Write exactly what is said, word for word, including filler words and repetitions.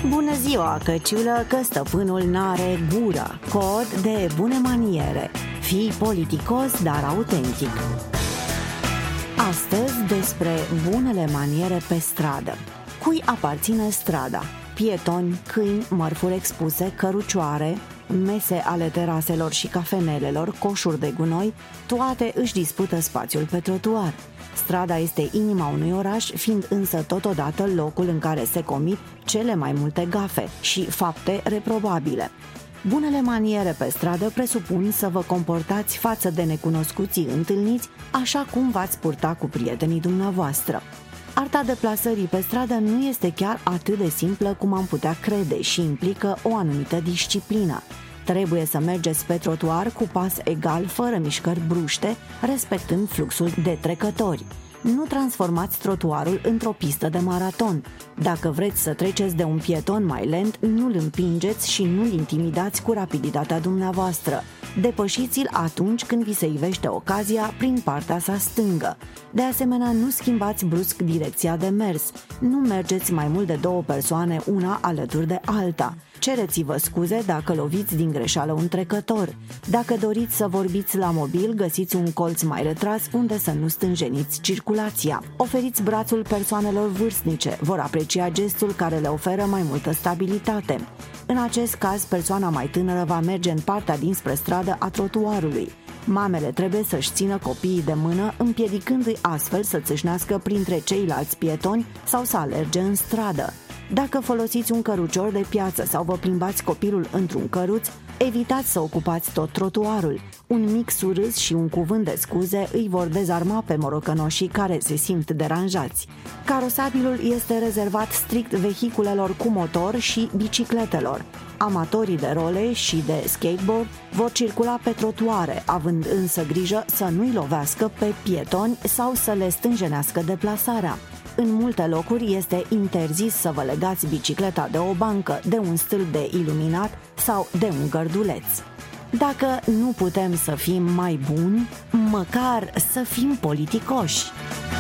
Bună ziua, căciulă, că stăpânul n-are gură. Cod de bune maniere. Fii politicos, dar autentic. Astăzi despre bunele maniere pe stradă. Cui aparține strada? Pietoni, câini, mărfuri expuse, cărucioare, mese ale teraselor și cafenelelor, coșuri de gunoi, toate își dispută spațiul pe trotuar. Strada este inima unui oraș, fiind însă totodată locul în care se comit cele mai multe gafe și fapte reprobabile. Bunele maniere pe stradă presupun să vă comportați față de necunoscuții întâlniți așa cum v-ați purta cu prietenii dumneavoastră. Arta deplasării pe stradă nu este chiar atât de simplă cum am putea crede și implică o anumită disciplină. Trebuie să mergeți pe trotuar cu pas egal, fără mișcări bruște, respectând fluxul de trecători. Nu transformați trotuarul într-o pistă de maraton. Dacă vreți să treceți de un pieton mai lent, nu-l împingeți și nu-l intimidați cu rapiditatea dumneavoastră. Depășiți-l atunci când vi se ivește ocazia prin partea sa stângă. De asemenea, nu schimbați brusc direcția de mers. Nu mergeți mai mult de două persoane una alături de alta. Cereți-vă scuze dacă loviți din greșeală un trecător. Dacă doriți să vorbiți la mobil, găsiți un colț mai retras unde să nu stânjeniți circulația. Oferiți brațul persoanelor vârstnice, vor aprecia gestul care le oferă mai multă stabilitate. În acest caz, persoana mai tânără va merge în partea dinspre stradă a trotuarului. Mamele trebuie să-și țină copiii de mână, împiedicându-i astfel să țâșnească printre ceilalți pietoni sau să alerge în stradă. Dacă folosiți un cărucior de piață sau vă plimbați copilul într-un căruț, evitați să ocupați tot trotuarul. Un mic surâs și un cuvânt de scuze îi vor dezarma pe morocănoșii care se simt deranjați. Carosabilul este rezervat strict vehiculelor cu motor și bicicletelor. Amatorii de role și de skateboard vor circula pe trotuare, având însă grijă să nu-i lovească pe pietoni sau să le stânjenească deplasarea. În multe locuri este interzis să vă legați bicicleta de o bancă, de un stâlp de iluminat sau de un gărduleț. Dacă nu putem să fim mai buni, măcar să fim politicoși.